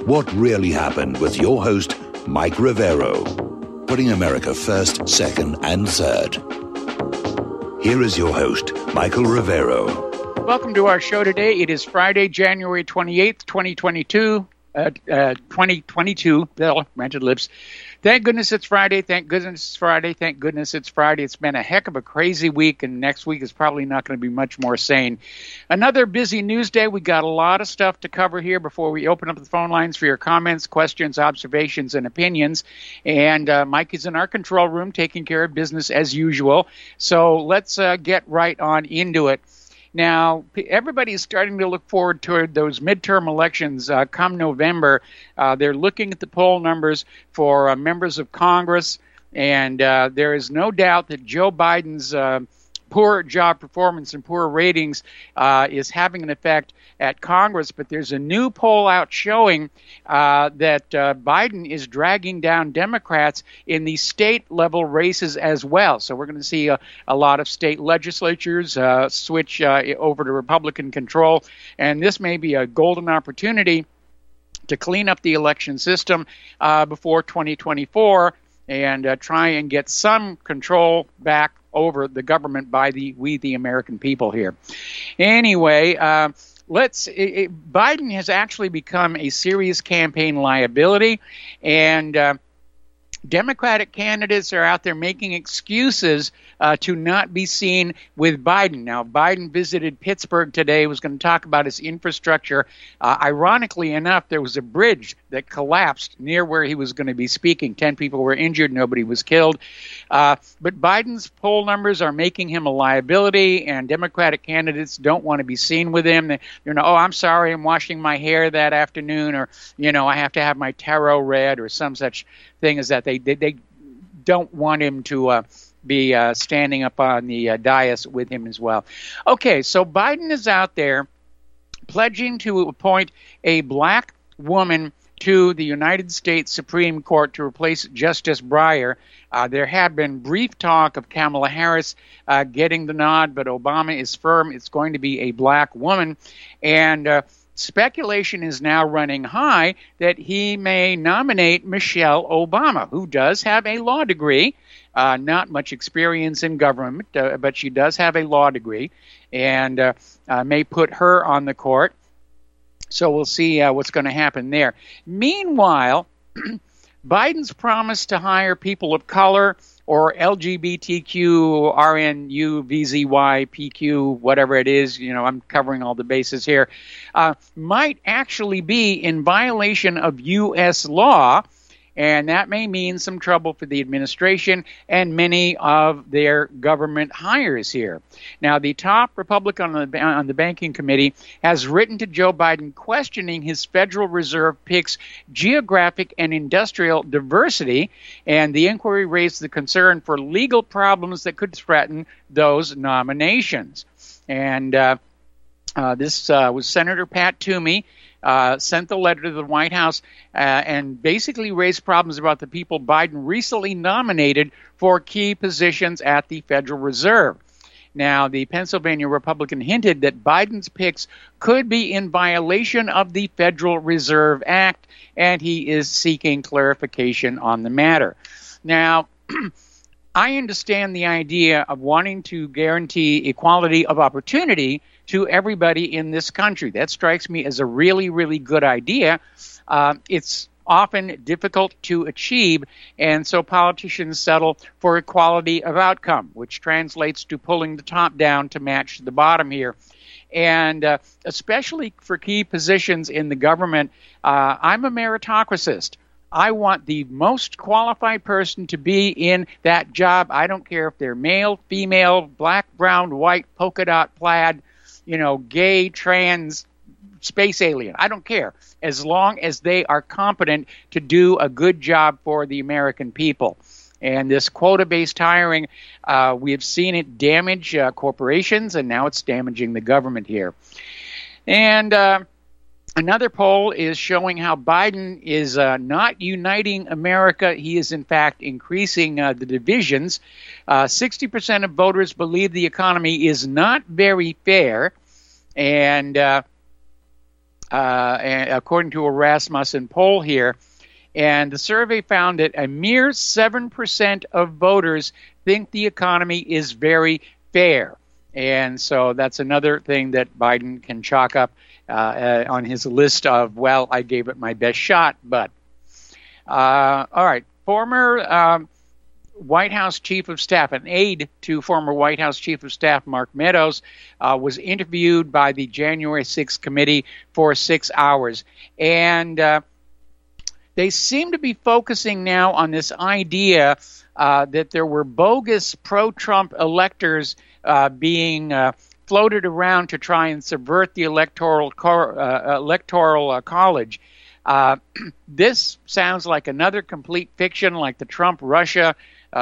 What Really Happened with your host, Mike Rivero. Putting America first, second, and third. Here is your host, Michael Rivero. Welcome to our show today. It is Friday, January 28th, 2022. 2022, rented lips. Thank goodness it's Friday. Thank goodness it's Friday. Thank goodness it's Friday. It's been a heck of a crazy week, and next week is probably not going to be much more sane. Another busy news day. We got a lot of stuff to cover here before we open up the phone lines for your comments, questions, observations, and opinions. And Mike is in our control room taking care of business as usual. So let's get right on into it. Now, everybody is starting to look forward toward those midterm elections come November. They're looking at the poll numbers for members of Congress, and there is no doubt that Joe Biden's poor job performance and poor ratings is having an effect at Congress. But there's a new poll out showing that Biden is dragging down Democrats in the state-level races as well. So we're going to see a lot of state legislatures switch over to Republican control. And this may be a golden opportunity to clean up the election system before 2024 and try and get some control back over the government by we the American people here. Anyway, Biden has actually become a serious campaign liability, and Democratic candidates are out there making excuses to not be seen with Biden. Now, Biden visited Pittsburgh today, was going to talk about his infrastructure. Ironically enough, there was a bridge that collapsed near where he was going to be speaking. 10 people were injured, nobody was killed. But Biden's poll numbers are making him a liability, and Democratic candidates don't want to be seen with him. Oh, I'm sorry, I'm washing my hair that afternoon, or, I have to have my tarot read, or some such thing as that. They don't want him to be standing up on the dais with him as well. Okay, so Biden is out there pledging to appoint a black woman to the United States Supreme Court to replace Justice Breyer. There had been brief talk of Kamala Harris getting the nod, but Obama is firm it's going to be a black woman. And speculation is now running high that he may nominate Michelle Obama, who does have a law degree, not much experience in government, but she does have a law degree, and may put her on the court. So we'll see what's going to happen there. Meanwhile, Biden's promise to hire people of color or LGBTQ, RNU, VZY, PQ, whatever it is, I'm covering all the bases here, might actually be in violation of U.S. law, and that may mean some trouble for the administration and many of their government hires here. Now, the top Republican on the Banking Committee has written to Joe Biden questioning his Federal Reserve picks geographic and industrial diversity, and the inquiry raised the concern for legal problems that could threaten those nominations. And this was Senator Pat Toomey. Sent the letter to the White House and basically raised problems about the people Biden recently nominated for key positions at the Federal Reserve. Now, the Pennsylvania Republican hinted that Biden's picks could be in violation of the Federal Reserve Act, and he is seeking clarification on the matter. Now, I understand the idea of wanting to guarantee equality of opportunity to everybody in this country. That strikes me as a really, really good idea. It's often difficult to achieve, and so politicians settle for equality of outcome, which translates to pulling the top down to match the bottom here. And especially for key positions in the government, I'm a meritocracyst. I want the most qualified person to be in that job. I don't care if they're male, female, black, brown, white, polka dot, plaid, gay, trans, space alien. I don't care, as long as they are competent to do a good job for the American people. And this quota-based hiring, we have seen it damage corporations, and now it's damaging the government here. And another poll is showing how Biden is not uniting America. He is, in fact, increasing the divisions. 60% of voters believe the economy is not very fair, and according to a Rasmussen poll here. And the survey found that a mere 7% of voters think the economy is very fair. And so that's another thing that Biden can chalk up on his list of, well, I gave it my best shot. But all right, former White House Chief of Staff, an aide to former White House Chief of Staff Mark Meadows, was interviewed by the January 6th committee for 6 hours. And they seem to be focusing now on this idea that there were bogus pro-Trump electors being floated around to try and subvert the electoral college. This sounds like another complete fiction, like the Trump-Russia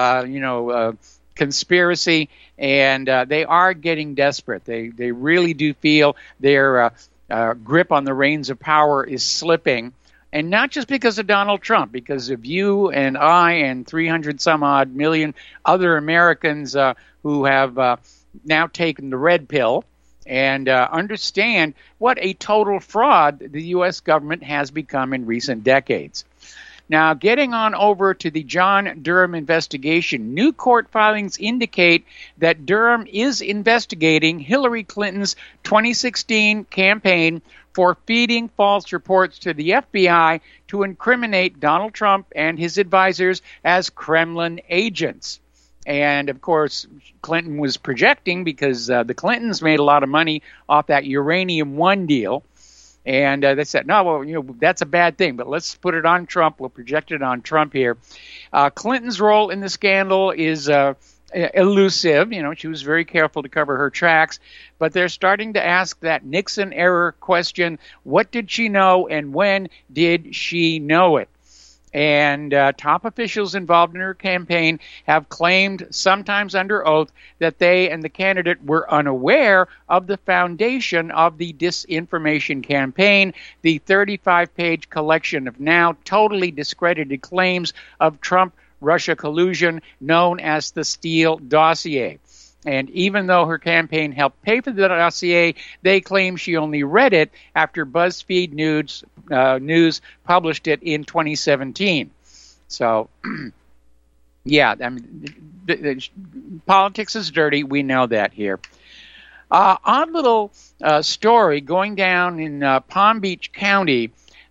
conspiracy, and they are getting desperate. They really do feel their grip on the reins of power is slipping. And not just because of Donald Trump, because of you and I and 300 some odd million other Americans who have now taken the red pill and understand what a total fraud the U.S. government has become in recent decades. Now, getting on over to the John Durham investigation, new court filings indicate that Durham is investigating Hillary Clinton's 2016 campaign for feeding false reports to the FBI to incriminate Donald Trump and his advisors as Kremlin agents. And, of course, Clinton was projecting, because the Clintons made a lot of money off that Uranium One deal. And they said, no, well, that's a bad thing, but let's put it on Trump. We'll project it on Trump here. Clinton's role in the scandal is elusive. She was very careful to cover her tracks. But they're starting to ask that Nixon era question: what did she know, and when did she know it? And top officials involved in her campaign have claimed, sometimes under oath, that they and the candidate were unaware of the foundation of the disinformation campaign, the 35-page collection of now totally discredited claims of Trump-Russia collusion known as the Steele dossier. And even though her campaign helped pay for the dossier, they claim she only read it after BuzzFeed News published it in 2017. So, yeah, I mean, politics is dirty. We know that here. Odd little story going down in Palm Beach County.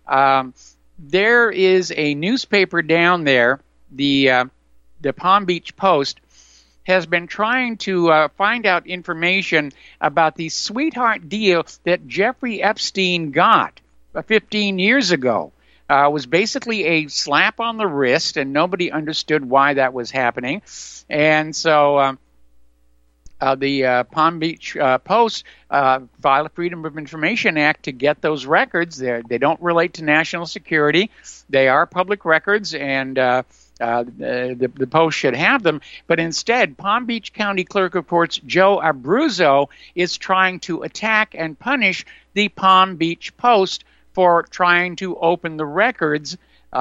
There is a newspaper down there, the Palm Beach Post, has been trying to find out information about the sweetheart deal that Jeffrey Epstein got 15 years ago. It was basically a slap on the wrist, and nobody understood why that was happening. And so the Palm Beach Post filed a Freedom of Information Act to get those records. They don't relate to national security. They are public records, and the Post should have them. But instead, Palm Beach County Clerk of Courts Joe Abruzzo is trying to attack and punish the Palm Beach Post for trying to open the records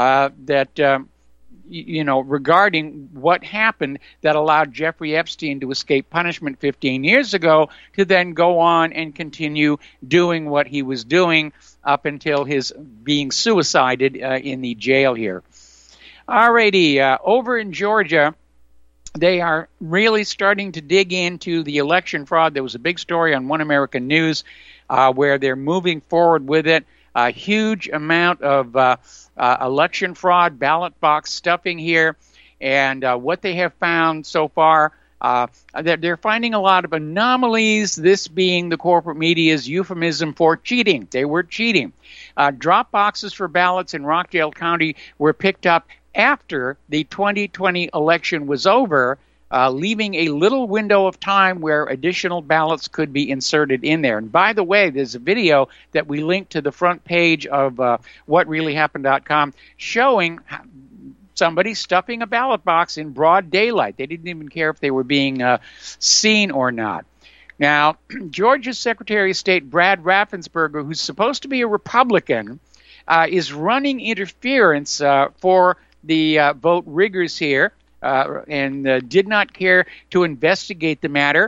regarding what happened that allowed Jeffrey Epstein to escape punishment 15 years ago, to then go on and continue doing what he was doing up until his being suicided in the jail here. Alrighty, over in Georgia, they are really starting to dig into the election fraud. There was a big story on One American News where they're moving forward with it. A huge amount of election fraud, ballot box stuffing here. And what they have found so far, they're finding a lot of anomalies, this being the corporate media's euphemism for cheating. They were cheating. Drop boxes for ballots in Rockdale County were picked up after the 2020 election was over, leaving a little window of time where additional ballots could be inserted in there. And by the way, there's a video that we linked to the front page of whatreallyhappened.com showing somebody stuffing a ballot box in broad daylight. They didn't even care if they were being seen or not. Now, Georgia's Secretary of State Brad Raffensperger, who's supposed to be a Republican, is running interference for the vote riggers here, and did not care to investigate the matter.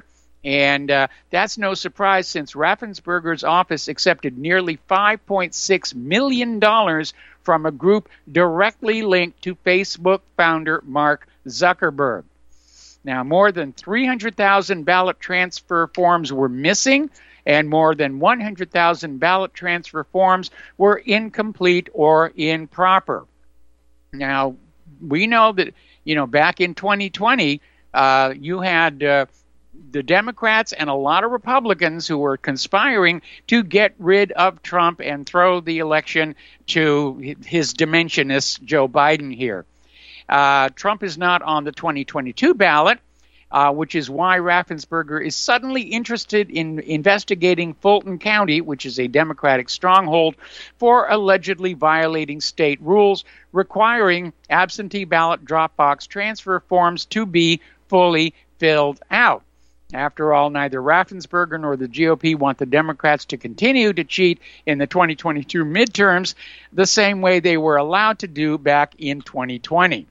And that's no surprise since Raffensperger's office accepted nearly $5.6 million from a group directly linked to Facebook founder Mark Zuckerberg. Now, more than 300,000 ballot transfer forms were missing, and more than 100,000 ballot transfer forms were incomplete or improper. Now, we know that, back in 2020, you had the Democrats and a lot of Republicans who were conspiring to get rid of Trump and throw the election to his dimensionist Joe Biden here. Trump is not on the 2022 ballot, which is why Raffensperger is suddenly interested in investigating Fulton County, which is a Democratic stronghold, for allegedly violating state rules requiring absentee ballot drop box transfer forms to be fully filled out. After all, neither Raffensperger nor the GOP want the Democrats to continue to cheat in the 2022 midterms the same way they were allowed to do back in 2020.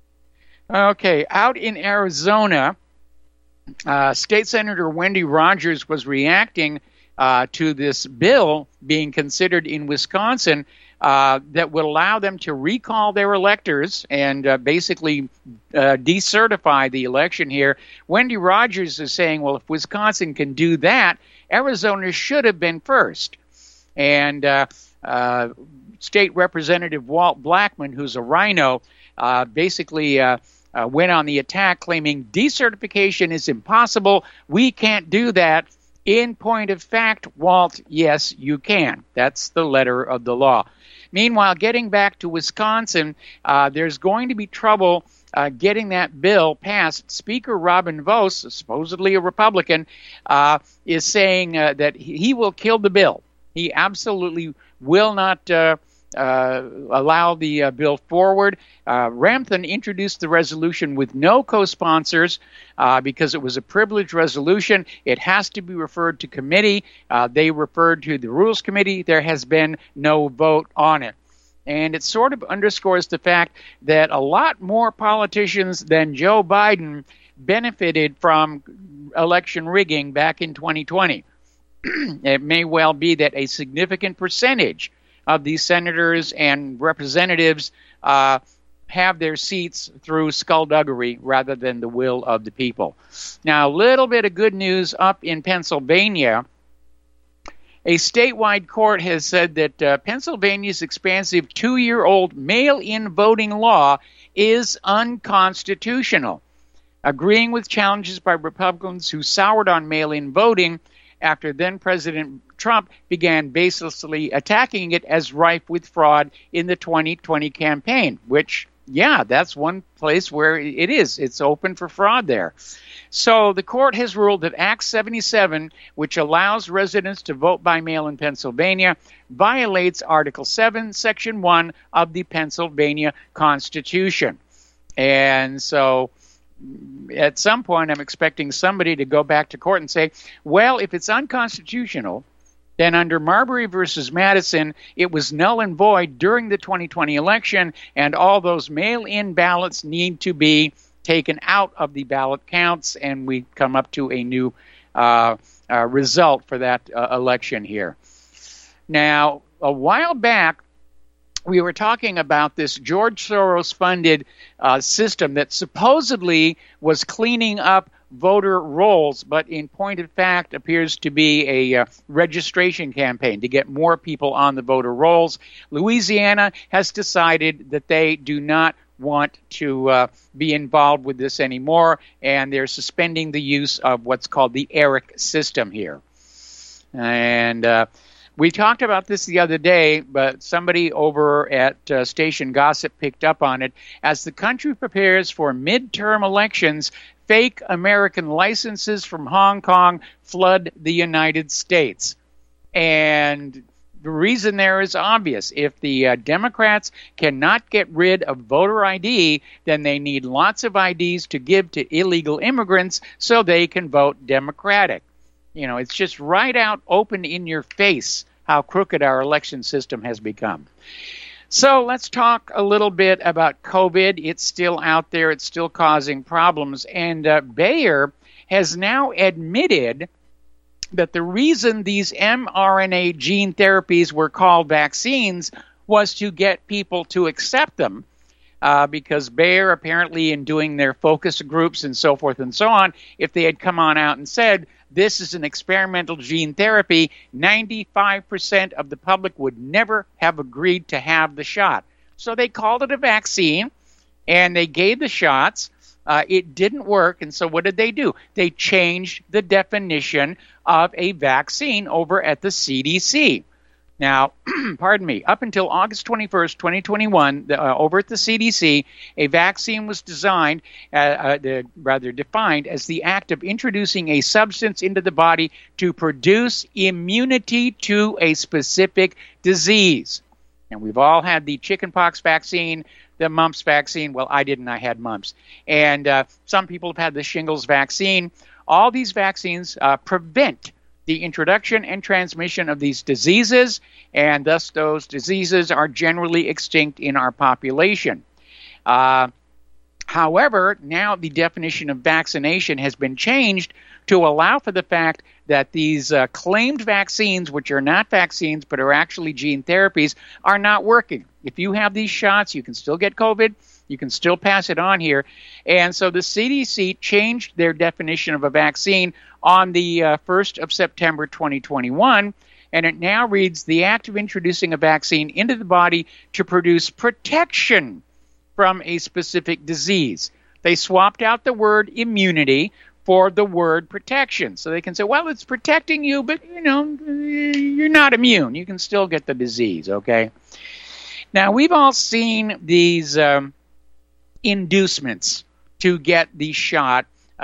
Okay, out in Arizona, State Senator Wendy Rogers was reacting to this bill being considered in Wisconsin that would allow them to recall their electors and basically decertify the election here. Wendy Rogers is saying, well, if Wisconsin can do that, Arizona should have been first. And State Representative Walt Blackman, who's a rhino, basically went on the attack claiming decertification is impossible. We can't do that. In point of fact, Walt, yes, you can. That's the letter of the law. Meanwhile, getting back to Wisconsin, there's going to be trouble getting that bill passed. Speaker Robin Vos, supposedly a Republican, is saying that he will kill the bill. He absolutely will not allow the bill forward. Ramthun introduced the resolution with no co-sponsors because it was a privileged resolution. It has to be referred to committee. They referred to the Rules Committee. There has been no vote on it. And it sort of underscores the fact that a lot more politicians than Joe Biden benefited from election rigging back in 2020. It may well be that a significant percentage of these senators and representatives have their seats through skullduggery rather than the will of the people. Now, a little bit of good news up in Pennsylvania. A statewide court has said that Pennsylvania's expansive 2-year-old mail-in voting law is unconstitutional, agreeing with challenges by Republicans who soured on mail-in voting after then-President Trump began baselessly attacking it as rife with fraud in the 2020 campaign, which, yeah, that's one place where it is. It's open for fraud there. So the court has ruled that Act 77, which allows residents to vote by mail in Pennsylvania, violates Article 7, Section 1 of the Pennsylvania Constitution. And so at some point, I'm expecting somebody to go back to court and say, well, if it's unconstitutional, then under Marbury versus Madison, it was null and void during the 2020 election, and all those mail-in ballots need to be taken out of the ballot counts, and we come up to a new result for that election here. Now, a while back, we were talking about this George Soros-funded system that supposedly was cleaning up voter rolls, but in point of fact appears to be a registration campaign to get more people on the voter rolls. Louisiana has decided that they do not want to be involved with this anymore, and they're suspending the use of what's called the ERIC system here. And we talked about this the other day, but somebody over at Station Gossip picked up on it. As the country prepares for midterm elections, fake American licenses from Hong Kong flood the United States. And the reason there is obvious. If the Democrats cannot get rid of voter ID, then they need lots of IDs to give to illegal immigrants so they can vote Democratic. You know, it's just right out open in your face how crooked our election system has become. So let's talk a little bit about COVID. It's still out there. It's still causing problems. And Bayer has now admitted that the reason these mRNA gene therapies were called vaccines was to get people to accept them. Because Bayer, apparently, in doing their focus groups and so forth and so on, if they had come on out and said, this is an experimental gene therapy, 95% of the public would never have agreed to have the shot. So they called it a vaccine, and they gave the shots. It didn't work, and so what did they do? They changed the definition of a vaccine over at the CDC. Now, pardon me, up until August 21st, 2021, over at the CDC, a vaccine was defined as the act of introducing a substance into the body to produce immunity to a specific disease. And we've all had the chickenpox vaccine, the mumps vaccine. Well, I didn't. I had mumps. And some people have had the shingles vaccine. All these vaccines prevent the introduction and transmission of these diseases, and thus those diseases are generally extinct in our population. However, now the definition of vaccination has been changed to allow for the fact that these claimed vaccines, which are not vaccines but are actually gene therapies, are not working. If you have these shots, you can still get COVID. You can still pass it on here. And so the CDC changed their definition of a vaccine on the 1st of September 2021, and it now reads, the act of introducing a vaccine into the body to produce protection from a specific disease. They swapped out the word immunity for the word protection. So they can say, well, it's protecting you, but, you're not immune. You can still get the disease, okay? Now, we've all seen these inducements to get the shot,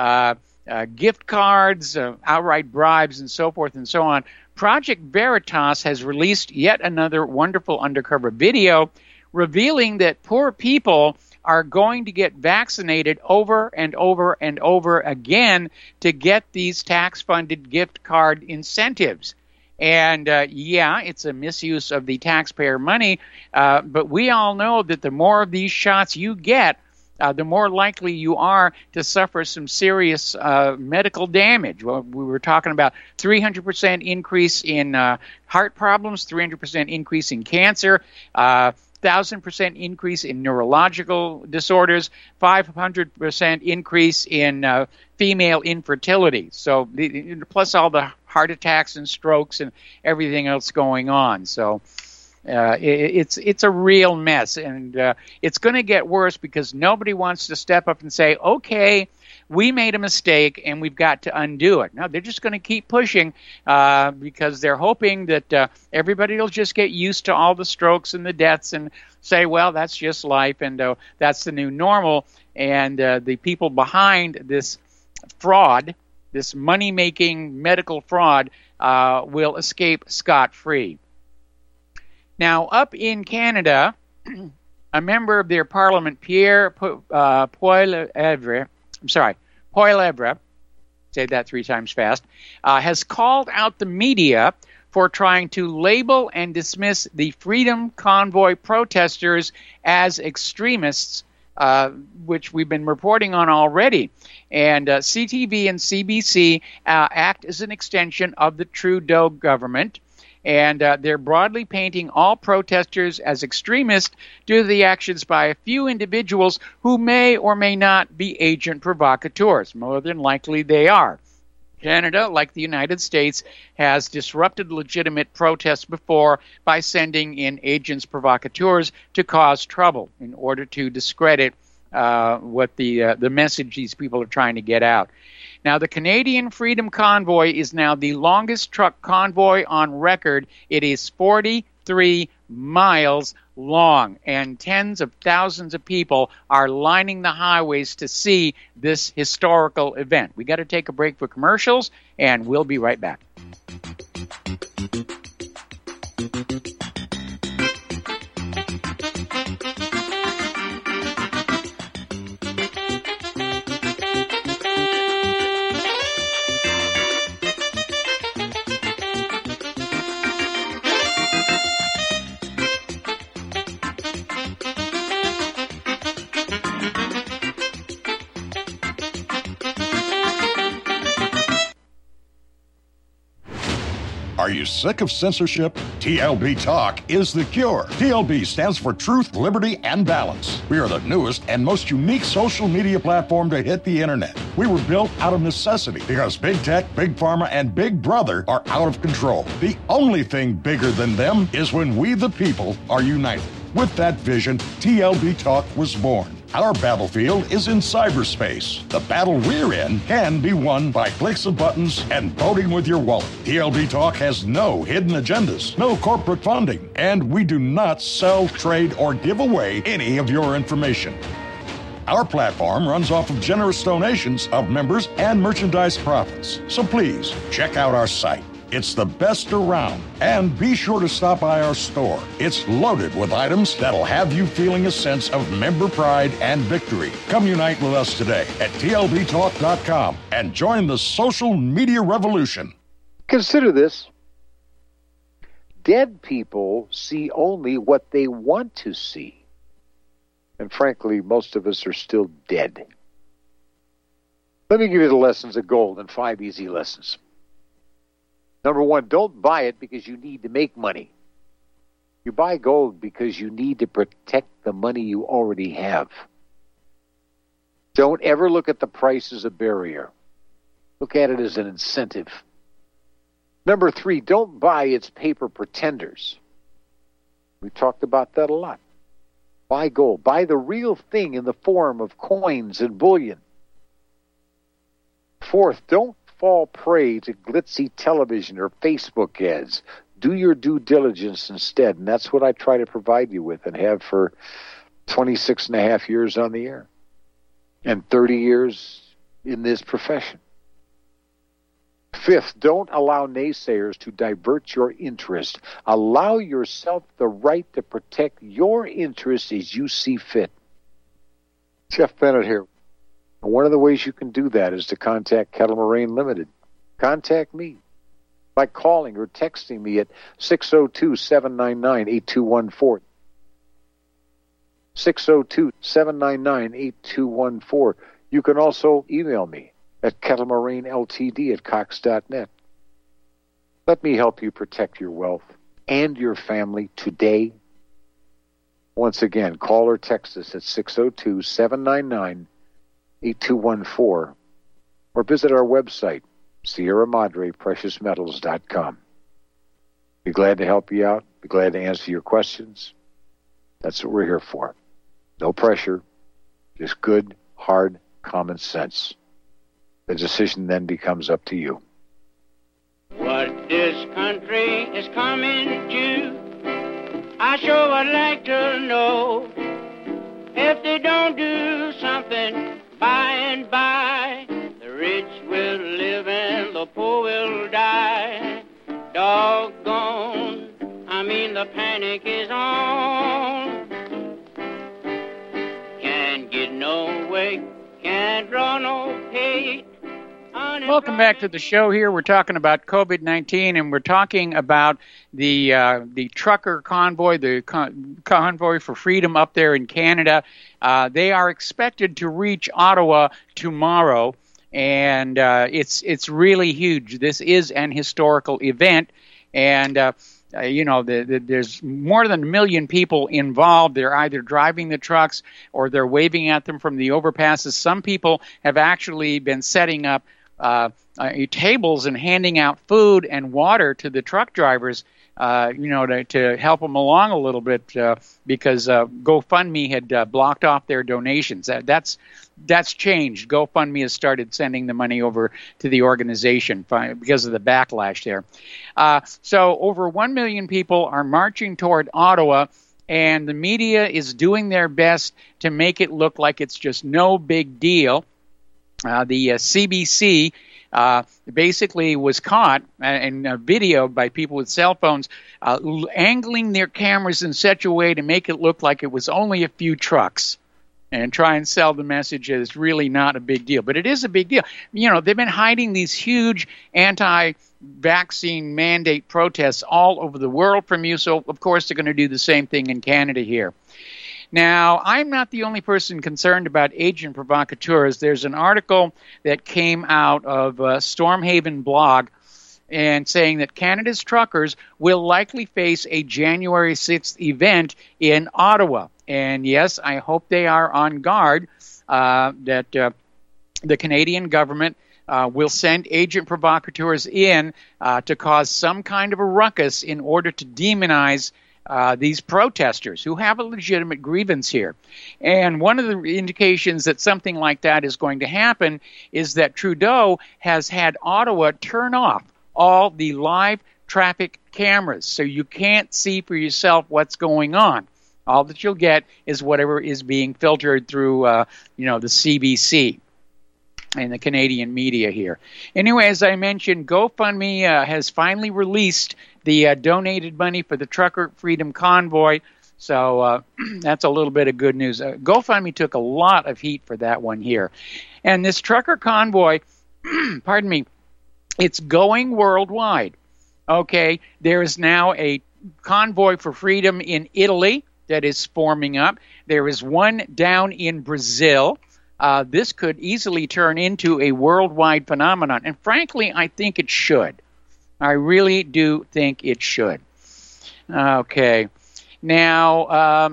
gift cards, outright bribes, and so forth and so on. Project Veritas has released yet another wonderful undercover video revealing that poor people are going to get vaccinated over and over and over again to get these tax-funded gift card incentives. And, it's a misuse of the taxpayer money, but we all know that the more of these shots you get, the more likely you are to suffer some serious medical damage. Well, we were talking about 300% increase in heart problems, 300% increase in cancer, 1,000% increase in neurological disorders, 500% increase in female infertility. So, plus all the heart attacks and strokes and everything else going on. So, it's a real mess, and it's going to get worse because nobody wants to step up and say, okay, we made a mistake and we've got to undo it. No, they're just going to keep pushing because they're hoping that everybody will just get used to all the strokes and the deaths and say, well, that's just life and that's the new normal. And the people behind this fraud, this money-making medical fraud, will escape scot-free. Now, up in Canada, a member of their parliament, Pierre Poilievre, say that 3 times fast, has called out the media for trying to label and dismiss the Freedom Convoy protesters as extremists, which we've been reporting on already. And CTV and CBC act as an extension of the Trudeau government. And they're broadly painting all protesters as extremists due to the actions by a few individuals who may or may not be agent provocateurs. More than likely they are. Canada, like the United States, has disrupted legitimate protests before by sending in agents provocateurs to cause trouble in order to discredit what the message these people are trying to get out. Now, the Canadian Freedom Convoy is now the longest truck convoy on record. It is 43 miles long, and tens of thousands of people are lining the highways to see this historical event. We got to take a break for commercials, and we'll be right back. Are you sick of censorship? TLB Talk is the cure. TLB stands for Truth, Liberty, and Balance. We are the newest and most unique social media platform to hit the internet. We were built out of necessity because big tech, big pharma, and big brother are out of control. The only thing bigger than them is when we, the people, are united. With that vision, TLB Talk was born. Our battlefield is in cyberspace. The battle we're in can be won by clicks of buttons and voting with your wallet. TLB Talk has no hidden agendas, no corporate funding, and we do not sell, trade, or give away any of your information. Our platform runs off of generous donations of members and merchandise profits. So please, check out our site. It's the best around. And be sure to stop by our store. It's loaded with items that'll have you feeling a sense of member pride and victory. Come unite with us today at tlbtalk.com and join the social media revolution. Consider this. Dead people see only what they want to see. And frankly, most of us are still dead. Let me give you the lessons of gold in 5 easy lessons. Number 1, don't buy it because you need to make money. You buy gold because you need to protect the money you already have. Don't ever look at the price as a barrier. Look at it as an incentive. Number 3, don't buy its paper pretenders. We talked about that a lot. Buy gold. Buy the real thing in the form of coins and bullion. 4th, don't fall prey to glitzy television or Facebook ads. Do your due diligence instead, and that's what I try to provide you with and have for 26 and a half years on the air and 30 years in this profession. 5th, don't allow naysayers to divert your interest. Allow yourself the right to protect your interests as you see fit. Jeff Bennett here. One of the ways you can do that is to contact Kettle Moraine Limited. Contact me by calling or texting me at 602-799-8214. 602-799-8214. You can also email me at kettlemoraineLTD@cox.net. Let me help you protect your wealth and your family today. Once again, call or text us at 602-799-8214 or visit our website, Sierra Madre Precious Metals.com. Be glad to help you out. Be glad to answer your questions. That's what we're here for. No pressure, just good, hard, common sense. The decision then becomes up to you. What this country is coming to, I sure would like to know. If they don't do something by and by, the rich will live and the poor will die. Doggone, the panic is on. Can't get no way, can't draw no pay. Welcome back to the show here. We're talking about COVID-19, and we're talking about the trucker convoy, the convoy for freedom up there in Canada. They are expected to reach Ottawa tomorrow, and it's really huge. This is an historical event, and there's more than 1 million people involved. They're either driving the trucks or they're waving at them from the overpasses. Some people have actually been setting up tables and handing out food and water to the truck drivers, to help them along a little bit, because GoFundMe had blocked off their donations. That's changed. GoFundMe has started sending the money over to the organization because of the backlash there. So over 1 million people are marching toward Ottawa, and the media is doing their best to make it look like it's just no big deal. The CBC basically was caught and videoed by people with cell phones angling their cameras in such a way to make it look like it was only a few trucks and try and sell the message that it's really not a big deal. But it is a big deal. They've been hiding these huge anti-vaccine mandate protests all over the world from you, so of course they're going to do the same thing in Canada here. Now, I'm not the only person concerned about agent provocateurs. There's an article that came out of Stormhaven blog, and saying that Canada's truckers will likely face a January 6th event in Ottawa. And yes, I hope they are on guard that the Canadian government will send agent provocateurs in to cause some kind of a ruckus in order to demonize these protesters who have a legitimate grievance here. And one of the indications that something like that is going to happen is that Trudeau has had Ottawa turn off all the live traffic cameras, so you can't see for yourself what's going on. All that you'll get is whatever is being filtered through, the CBC and the Canadian media here. Anyway, as I mentioned, GoFundMe has finally released the donated money for the Trucker Freedom Convoy. So that's a little bit of good news. GoFundMe took a lot of heat for that one here. And this Trucker Convoy, pardon me, it's going worldwide. Okay, there is now a convoy for freedom in Italy that is forming up. There is one down in Brazil. This could easily turn into a worldwide phenomenon. And frankly, I think it should. I really do think it should. Okay. Now,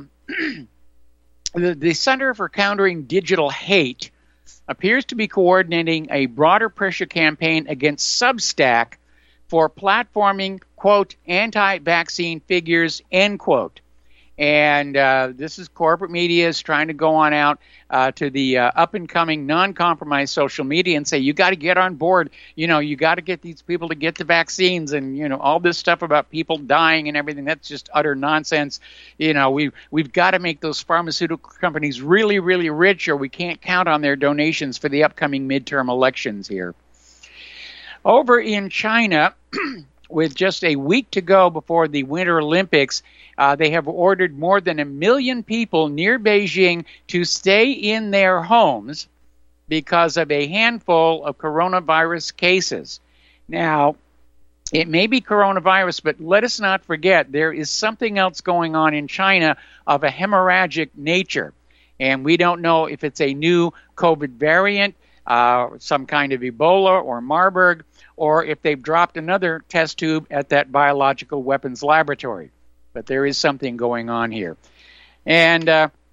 the Center for Countering Digital Hate appears to be coordinating a broader pressure campaign against Substack for platforming, quote, anti-vaccine figures, end quote. And this is corporate media is trying to go on out to the up-and-coming non-compromised social media and say, you got to get on board. You got to get these people to get the vaccines and, all this stuff about people dying and everything. That's just utter nonsense. We've got to make those pharmaceutical companies really, really rich, or we can't count on their donations for the upcoming midterm elections here. Over in China, with just a week to go before the Winter Olympics, they have ordered more than 1 million people near Beijing to stay in their homes because of a handful of coronavirus cases. Now, it may be coronavirus, but let us not forget there is something else going on in China of a hemorrhagic nature. And we don't know if it's a new COVID variant, some kind of Ebola or Marburg, or if they've dropped another test tube at that biological weapons laboratory. But there is something going on here. And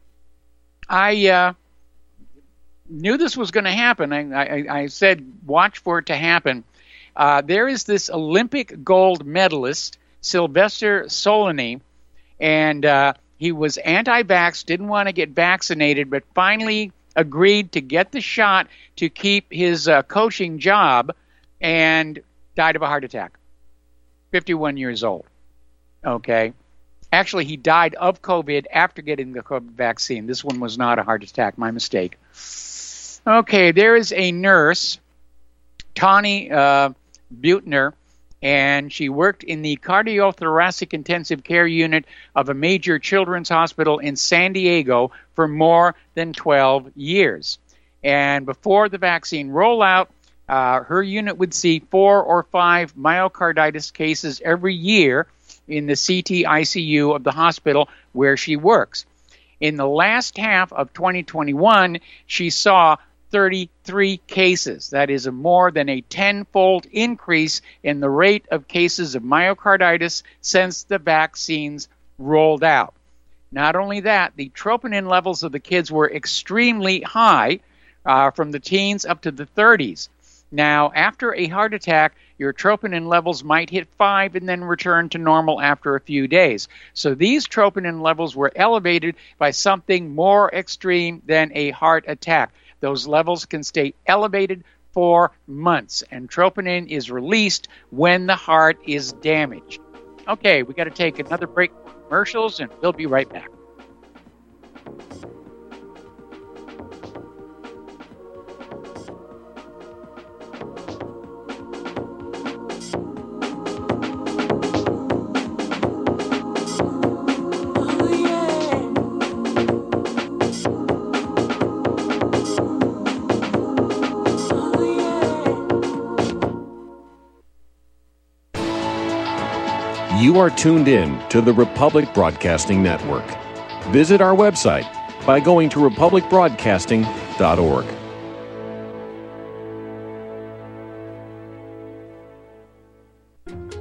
I knew this was going to happen. I said, watch for it to happen. There is this Olympic gold medalist, Sylvester Solony, and he was anti-vax, didn't want to get vaccinated, but finally agreed to get the shot to keep his coaching job, and died of a heart attack. 51 years old. Okay. Actually, he died of COVID after getting the COVID vaccine. This one was not a heart attack. My mistake. Okay, there is a nurse, Tawny Butner, and she worked in the cardiothoracic intensive care unit of a major children's hospital in San Diego for more than 12 years. And before the vaccine rollout, her unit would see 4 or 5 myocarditis cases every year in the CT ICU of the hospital where she works. In the last half of 2021, she saw 33 cases. That is more than a 10-fold increase in the rate of cases of myocarditis since the vaccines rolled out. Not only that, the troponin levels of the kids were extremely high, from the teens up to the 30s. Now, after a heart attack, your troponin levels might hit 5 and then return to normal after a few days. So these troponin levels were elevated by something more extreme than a heart attack. Those levels can stay elevated for months, and troponin is released when the heart is damaged. Okay, we got to take another break for commercials, and we'll be right back. You are tuned in to the Republic Broadcasting Network. Visit our website by going to republicbroadcasting.org.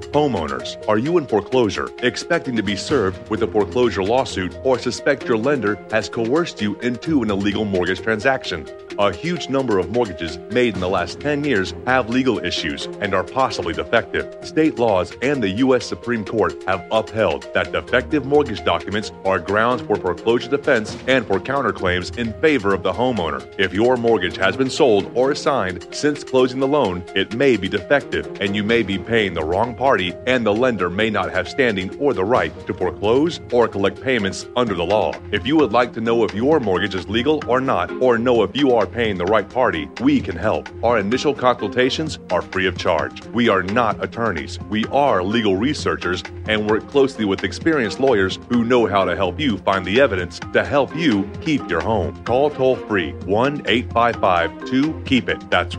Homeowners, are you in foreclosure, expecting to be served with a foreclosure lawsuit, or suspect your lender has coerced you into an illegal mortgage transaction? A huge number of mortgages made in the last 10 years have legal issues and are possibly defective. State laws and the U.S. Supreme Court have upheld that defective mortgage documents are grounds for foreclosure defense and for counterclaims in favor of the homeowner. If your mortgage has been sold or assigned since closing the loan, it may be defective and you may be paying the wrong party, and the lender may not have standing or the right to foreclose or collect payments under the law. If you would like to know if your mortgage is legal or not, or know if you are paying the right party, we can help. Our initial consultations are free of charge. We are not attorneys. We are legal researchers and work closely with experienced lawyers who know how to help you find the evidence to help you keep your home. Call toll-free 1-855-2-KEEP-IT. That's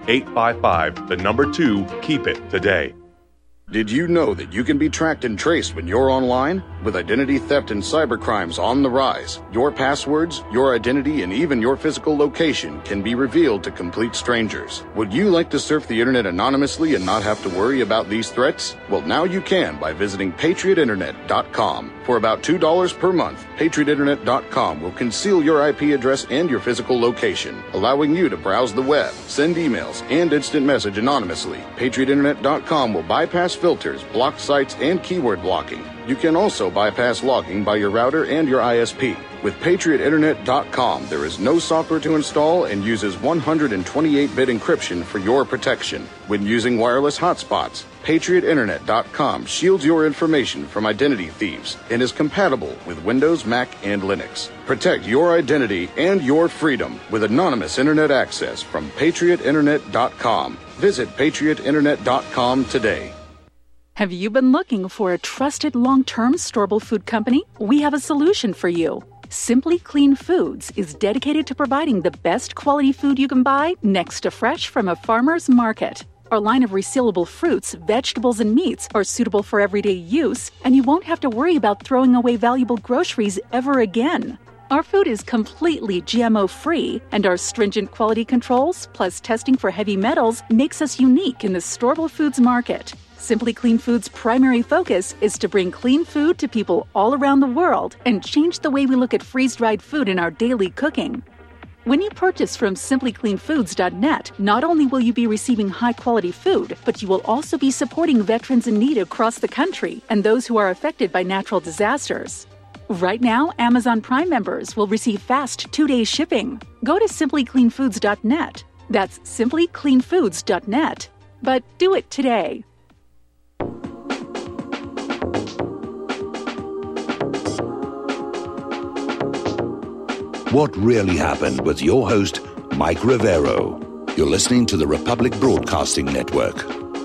1-855-2-KEEP-IT today. Did you know that you can be tracked and traced when you're online? With identity theft and cybercrimes on the rise, your passwords, your identity, and even your physical location can be revealed to complete strangers. Would you like to surf the internet anonymously and not have to worry about these threats? Well, now you can by visiting PatriotInternet.com. For about $2 per month, PatriotInternet.com will conceal your IP address and your physical location, allowing you to browse the web, send emails, and instant message anonymously. PatriotInternet.com will bypass filters, block sites, and keyword blocking. You can also bypass logging by your router and your ISP. With PatriotInternet.com, there is no software to install and uses 128-bit encryption for your protection. When using wireless hotspots, PatriotInternet.com shields your information from identity thieves and is compatible with Windows, Mac, and Linux. Protect your identity and your freedom with anonymous internet access from PatriotInternet.com. Visit PatriotInternet.com today. Have you been looking for a trusted long-term storable food company? We have a solution for you. Simply Clean Foods is dedicated to providing the best quality food you can buy next to fresh from a farmer's market. Our line of resealable fruits, vegetables, and meats are suitable for everyday use, and you won't have to worry about throwing away valuable groceries ever again. Our food is completely GMO-free, and our stringent quality controls, plus testing for heavy metals, makes us unique in the storable foods market. Simply Clean Foods' primary focus is to bring clean food to people all around the world and change the way we look at freeze-dried food in our daily cooking. When you purchase from simplycleanfoods.net, not only will you be receiving high-quality food, but you will also be supporting veterans in need across the country and those who are affected by natural disasters. Right now, Amazon Prime members will receive fast 2-day shipping. Go to simplycleanfoods.net. That's simplycleanfoods.net. But do it today. What Really Happened with your host, Mike Rivero. You're listening to the Republic Broadcasting Network.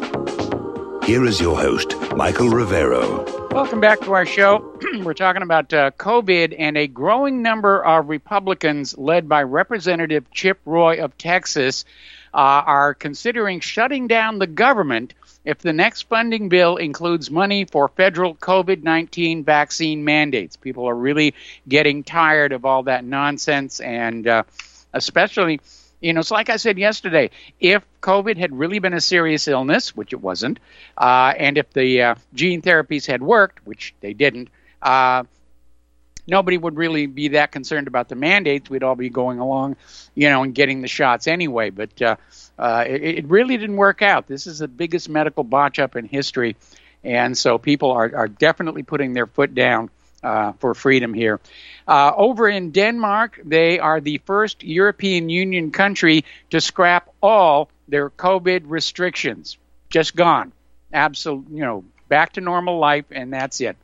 Here is your host, Michael Rivero. Welcome back to our show. We're talking about COVID, and a growing number of Republicans, led by Representative Chip Roy of Texas, are considering shutting down the government if the next funding bill includes money for federal COVID-19 vaccine mandates. People are really getting tired of all that nonsense, and especially, it's like I said yesterday, if COVID had really been a serious illness, which it wasn't, and if the gene therapies had worked, which they didn't, nobody would really be that concerned about the mandates. We'd all be going along, and getting the shots anyway. But it really didn't work out. This is the biggest medical botch-up in history. And so people are definitely putting their foot down for freedom here. Over in Denmark, they are the first European Union country to scrap all their COVID restrictions. Just gone. Absolutely, back to normal life, and that's it.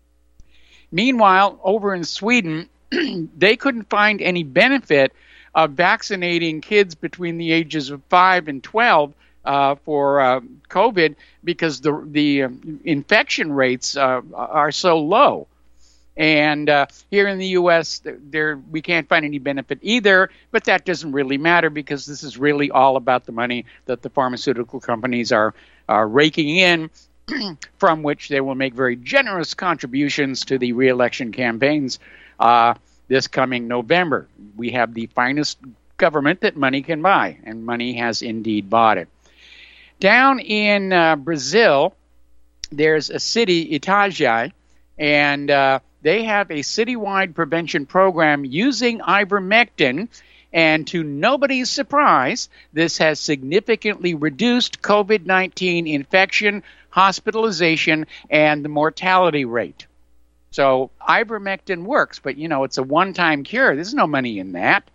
Meanwhile, over in Sweden, they couldn't find any benefit of vaccinating kids between the ages of 5 and 12 for COVID because the infection rates are so low. And here in the U.S., we can't find any benefit either, but that doesn't really matter because this is really all about the money that the pharmaceutical companies are raking in, from which they will make very generous contributions to the re-election campaigns this coming November. We have the finest government that money can buy, and money has indeed bought it. Down in Brazil, there's a city, Itajai, and they have a citywide prevention program using ivermectin. And to nobody's surprise, this has significantly reduced COVID-19 infection, hospitalization, and the mortality rate. So ivermectin works, but, it's a one-time cure. There's no money in that.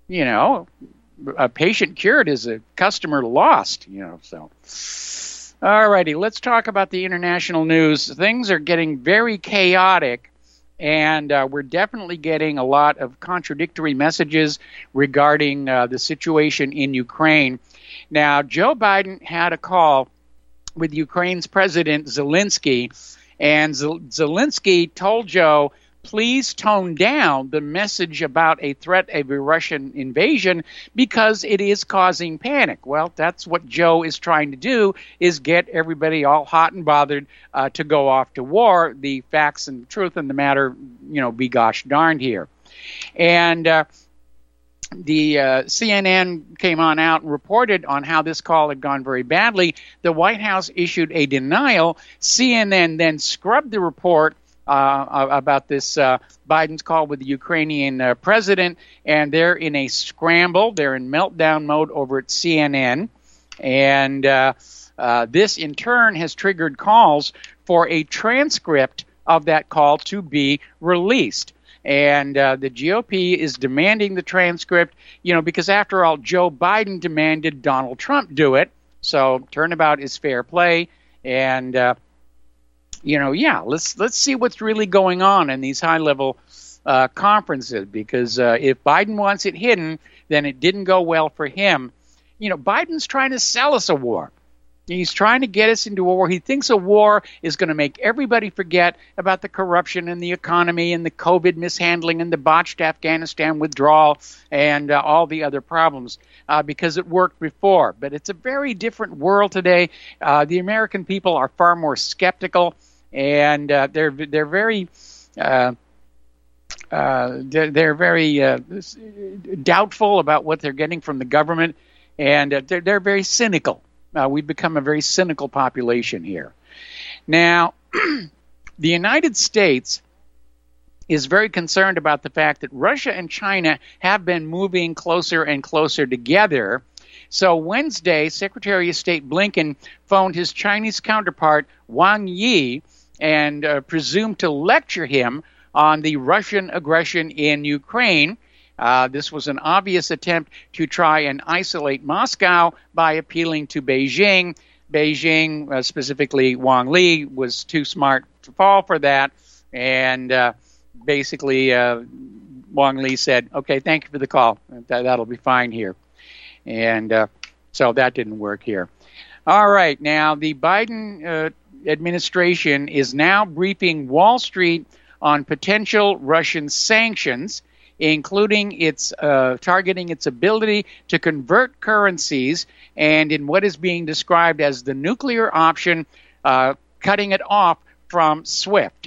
A patient cured is a customer lost, so. All righty, let's talk about the international news. Things are getting very chaotic. And we're definitely getting a lot of contradictory messages regarding the situation in Ukraine. Now, Joe Biden had a call with Ukraine's President Zelensky, and Zelensky told Joe, please tone down the message about a threat of a Russian invasion because it is causing panic. Well, that's what Joe is trying to do, is get everybody all hot and bothered to go off to war. The facts and truth in the matter, be gosh darned here. And the CNN came on out and reported on how this call had gone very badly. The White House issued a denial. CNN then scrubbed the report about this Biden's call with the Ukrainian president, and they're in a scramble. They're in meltdown mode over at CNN, and this in turn has triggered calls for a transcript of that call to be released. And the GOP is demanding the transcript, because after all, Joe Biden demanded Donald Trump do it. So turnabout is fair play, and let's see what's really going on in these high-level conferences, because if Biden wants it hidden, then it didn't go well for him. Biden's trying to sell us a war. He's trying to get us into a war. He thinks a war is going to make everybody forget about the corruption and the economy and the COVID mishandling and the botched Afghanistan withdrawal and all the other problems because it worked before. But it's a very different world today. The American people are far more skeptical. And they're very doubtful about what they're getting from the government, and they're very cynical. We've become a very cynical population here. Now, the United States is very concerned about the fact that Russia and China have been moving closer and closer together. So Wednesday, Secretary of State Blinken phoned his Chinese counterpart, Wang Yi, and presumed to lecture him on the Russian aggression in Ukraine. This was an obvious attempt to try and isolate Moscow by appealing to Beijing. Beijing, specifically Wang Li, was too smart to fall for that. And basically, Wang Li said, okay, thank you for the call. That'll be fine here. And so that didn't work here. All right, now the Biden administration is now briefing Wall Street on potential Russian sanctions, including its targeting its ability to convert currencies, and in what is being described as the nuclear option, cutting it off from SWIFT.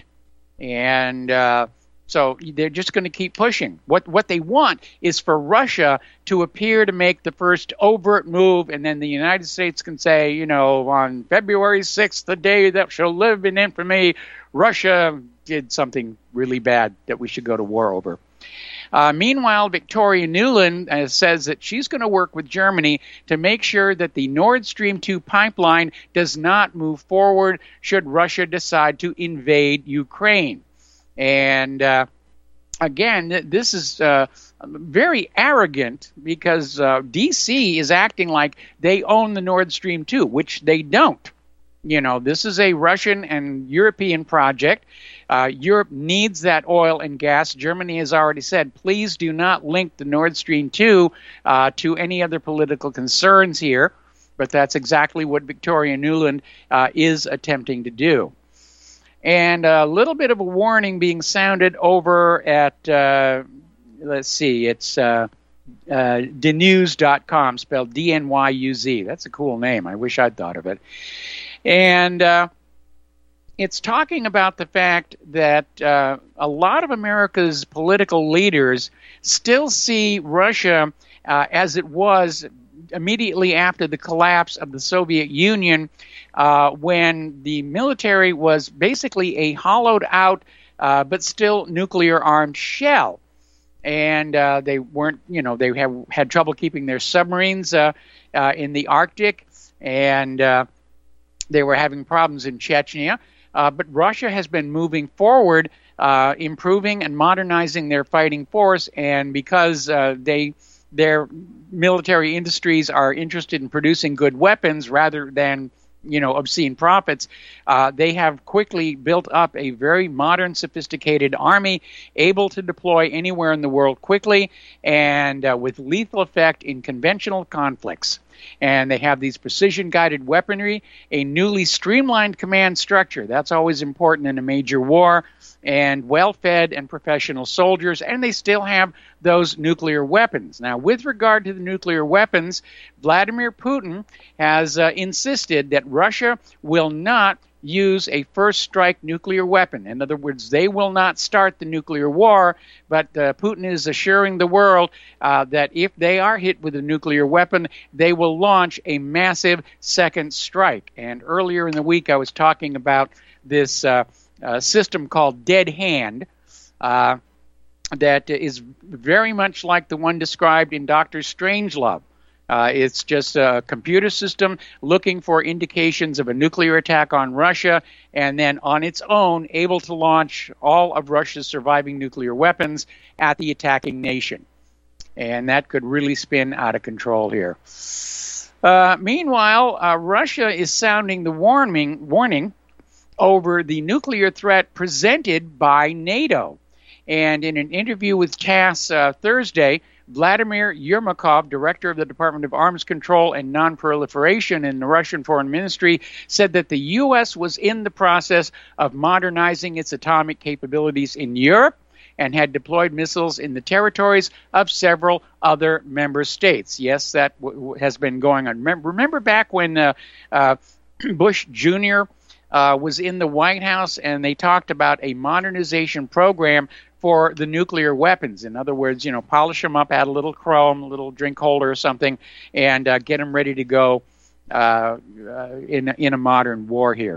And so they're just going to keep pushing. What they want is for Russia to appear to make the first overt move, and then the United States can say, on February 6th, the day that shall live in infamy, Russia did something really bad that we should go to war over. Meanwhile, Victoria Nuland says that she's going to work with Germany to make sure that the Nord Stream 2 pipeline does not move forward should Russia decide to invade Ukraine. And again, this is very arrogant because D.C. is acting like they own the Nord Stream 2, which they don't. This is a Russian and European project. Europe needs that oil and gas. Germany has already said, please do not link the Nord Stream 2 to any other political concerns here. But that's exactly what Victoria Nuland is attempting to do. And a little bit of a warning being sounded over at, it's Dnews.com, spelled D-N-Y-U-Z. That's a cool name. I wish I'd thought of it. And it's talking about the fact that a lot of America's political leaders still see Russia as it was immediately after the collapse of the Soviet Union, when the military was basically a hollowed out but still nuclear armed shell. And they weren't, they had trouble keeping their submarines in the Arctic, and they were having problems in Chechnya. But Russia has been moving forward, improving and modernizing their fighting force, and because their military industries are interested in producing good weapons rather than obscene profits, they have quickly built up a very modern, sophisticated army, able to deploy anywhere in the world quickly and with lethal effect in conventional conflicts. And they have these precision-guided weaponry, a newly streamlined command structure. That's always important in a major war, and well-fed and professional soldiers, and they still have those nuclear weapons. Now, with regard to the nuclear weapons, Vladimir Putin has insisted that Russia will not use a first strike nuclear weapon. In other words, they will not start the nuclear war, but Putin is assuring the world that if they are hit with a nuclear weapon, they will launch a massive second strike. And earlier in the week, I was talking about this system called Dead Hand that is very much like the one described in Dr. Strangelove. It's just a computer system looking for indications of a nuclear attack on Russia, and then on its own able to launch all of Russia's surviving nuclear weapons at the attacking nation. And that could really spin out of control here. Meanwhile, Russia is sounding the warning over the nuclear threat presented by NATO. And in an interview with TASS Thursday, Vladimir Yermakov, director of the Department of Arms Control and Nonproliferation in the Russian Foreign Ministry, said that the U.S. was in the process of modernizing its atomic capabilities in Europe and had deployed missiles in the territories of several other member states. Yes, that has been going on. Remember back when Bush Jr. Was in the White House and they talked about a modernization program for the nuclear weapons. In other words, polish them up, add a little chrome, a little drink holder or something, and get them ready to go in a modern war here.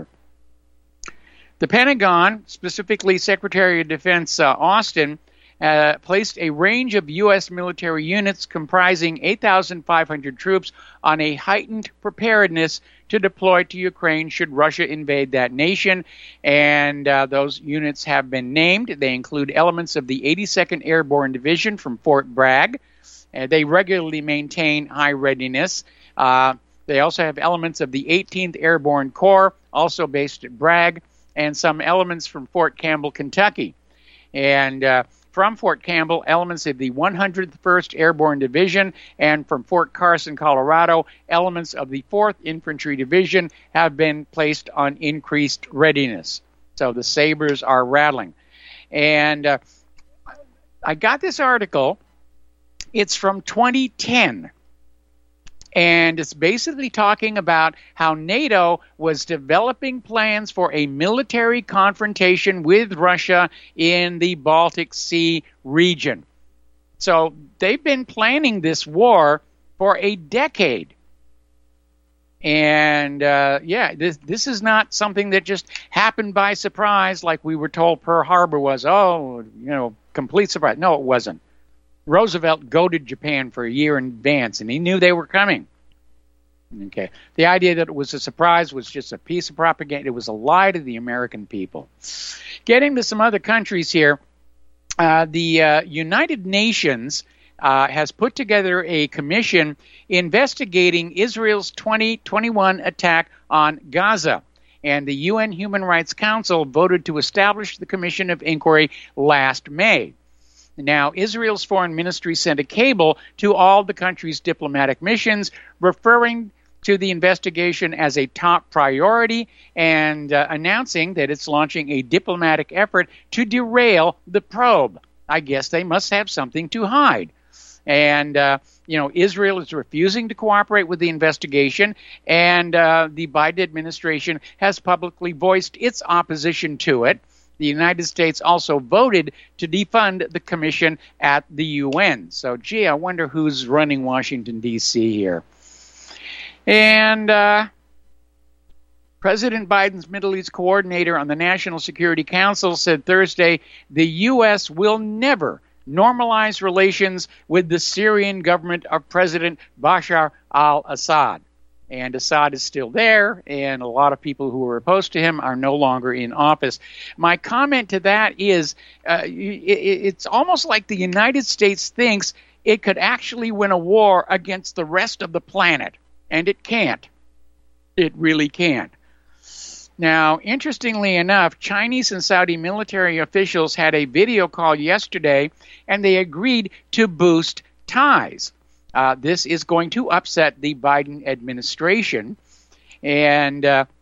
The Pentagon, specifically Secretary of Defense Austin, placed a range of U.S. military units comprising 8,500 troops on a heightened preparedness to deploy to Ukraine should Russia invade that nation. And those units have been named. They include elements of the 82nd Airborne Division from Fort Bragg. They regularly maintain high readiness. They also have elements of the 18th Airborne Corps, also based at Bragg, and some elements from Fort Campbell, Kentucky. And from Fort Campbell, elements of the 101st Airborne Division, and from Fort Carson, Colorado, elements of the 4th Infantry Division have been placed on increased readiness. So the sabers are rattling. And I got this article. It's from 2010. And it's basically talking about how NATO was developing plans for a military confrontation with Russia in the Baltic Sea region. So they've been planning this war for a decade. And, this is not something that just happened by surprise like we were told Pearl Harbor was. Complete surprise. No, it wasn't. Roosevelt goaded Japan for a year in advance, and he knew they were coming. Okay. The idea that it was a surprise was just a piece of propaganda. It was a lie to the American people. Getting to some other countries here, the United Nations has put together a commission investigating Israel's 2021 attack on Gaza. And the UN Human Rights Council voted to establish the Commission of Inquiry last May. Now, Israel's foreign ministry sent a cable to all the country's diplomatic missions, referring to the investigation as a top priority and announcing that it's launching a diplomatic effort to derail the probe. I guess they must have something to hide. And, Israel is refusing to cooperate with the investigation, and the Biden administration has publicly voiced its opposition to it. The United States also voted to defund the commission at the UN. So, I wonder who's running Washington, D.C. here. And President Biden's Middle East coordinator on the National Security Council said Thursday the U.S. will never normalize relations with the Syrian government of President Bashar al-Assad. And Assad is still there, and a lot of people who were opposed to him are no longer in office. My comment to that is it's almost like the United States thinks it could actually win a war against the rest of the planet, and it can't. It really can't. Now, interestingly enough, Chinese and Saudi military officials had a video call yesterday, and they agreed to boost ties. This is going to upset the Biden administration. And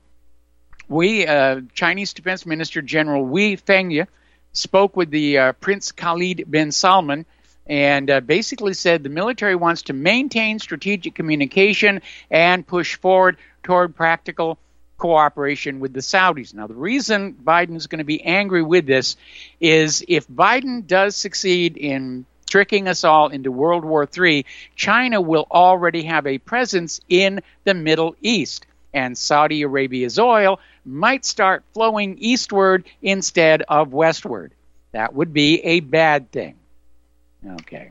Chinese Defense Minister General Wei Fenghe spoke with the Prince Khalid bin Salman and basically said the military wants to maintain strategic communication and push forward toward practical cooperation with the Saudis. Now, the reason Biden is going to be angry with this is if Biden does succeed in tricking us all into World War III, China will already have a presence in the Middle East, and Saudi Arabia's oil might start flowing eastward instead of westward. That would be a bad thing. Okay.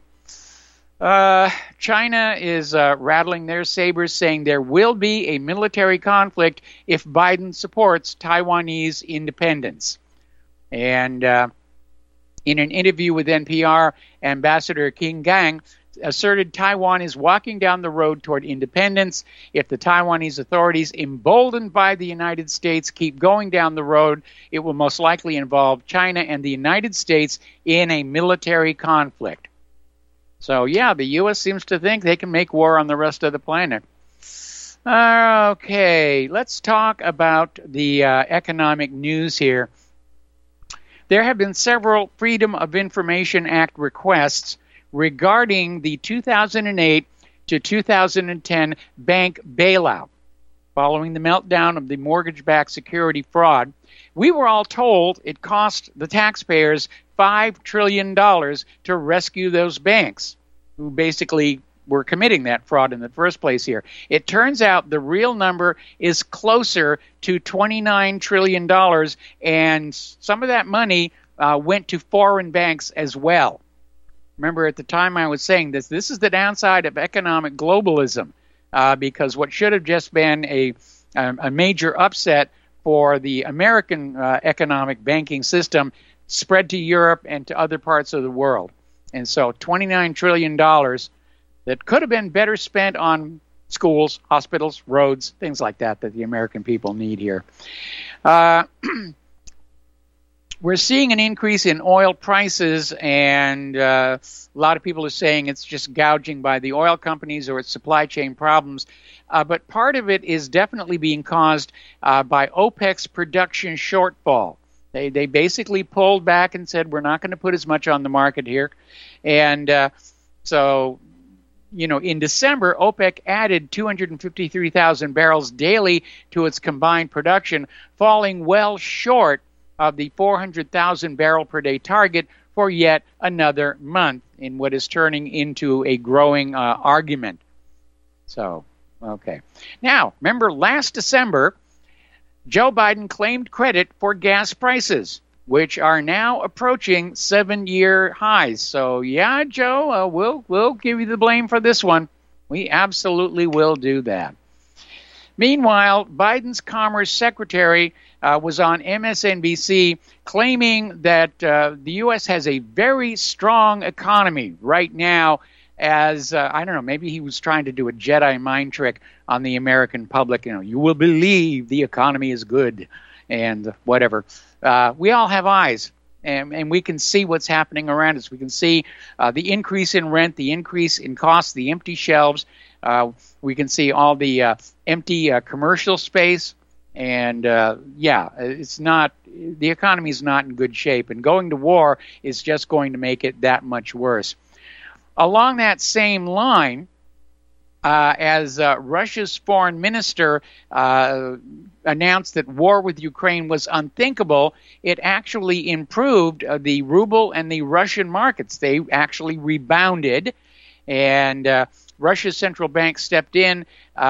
China is rattling their sabers, saying there will be a military conflict if Biden supports Taiwanese independence. And in an interview with NPR, Ambassador Qin Gang asserted Taiwan is walking down the road toward independence. If the Taiwanese authorities, emboldened by the United States, keep going down the road, it will most likely involve China and the United States in a military conflict. So, yeah, the U.S. seems to think they can make war on the rest of the planet. Okay, let's talk about the economic news here. There have been several Freedom of Information Act requests regarding the 2008 to 2010 bank bailout. Following the meltdown of the mortgage-backed security fraud, we were all told it cost the taxpayers $5 trillion to rescue those banks who basically were committing that fraud in the first place here. It turns out the real number is closer to $29 trillion, and some of that money went to foreign banks as well. Remember, at the time I was saying this is the downside of economic globalism, because what should have just been a major upset for the American economic banking system spread to Europe and to other parts of the world. And so $29 trillion that could have been better spent on schools, hospitals, roads, things like that the American people need here. We're seeing an increase in oil prices, and a lot of people are saying it's just gouging by the oil companies or it's supply chain problems. But part of it is definitely being caused by OPEC's production shortfall. They basically pulled back and said, we're not going to put as much on the market here. And so, in December, OPEC added 253,000 barrels daily to its combined production, falling well short of the 400,000 barrel per day target for yet another month in what is turning into a growing argument. So, okay. Now, remember last December, Joe Biden claimed credit for gas prices, which are now approaching 7-year highs. So, yeah, Joe, we'll give you the blame for this one. We absolutely will do that. Meanwhile, Biden's Commerce Secretary was on MSNBC claiming that the U.S. has a very strong economy right now, as, I don't know, maybe he was trying to do a Jedi mind trick on the American public. You will believe the economy is good and whatever. We all have eyes, and we can see what's happening around us. We can see the increase in rent, the increase in costs, the empty shelves. We can see all the empty commercial space. And, it's not, the economy is not in good shape. And going to war is just going to make it that much worse. Along that same line, as Russia's foreign minister announced that war with Ukraine was unthinkable, it actually improved the ruble and the Russian markets. They actually rebounded. And Russia's central bank stepped in